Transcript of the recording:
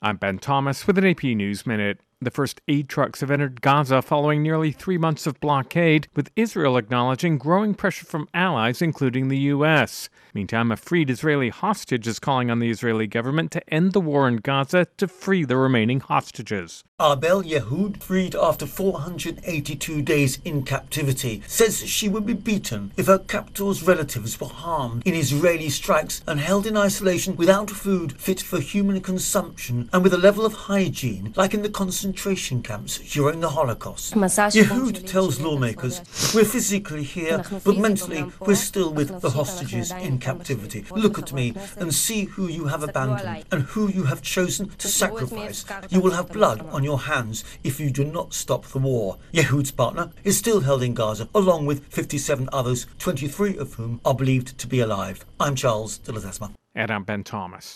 I'm Ben Thomas with an AP News Minute. The first aid trucks have entered Gaza following nearly 3 months of blockade, with Israel acknowledging growing pressure from allies, including the U.S. Meantime, a freed Israeli hostage is calling on the Israeli government to end the war in Gaza to free the remaining hostages. Arbel Yehoud, freed after 482 days in captivity, says she would be beaten if her captor's relatives were harmed in Israeli strikes and held in isolation without food fit for human consumption and with a level of hygiene like in the concentration camps during the Holocaust. Yehoud tells lawmakers, "We're physically here, but mentally we're still with the hostages in captivity. Look at me and see who you have abandoned and who you have chosen to sacrifice. You will have blood on your hands if you do not stop the war." Yehoud's partner is still held in Gaza, along with 57 others, 23 of whom are believed to be alive. I'm Charles de Ledesma. And I'm Ben Thomas.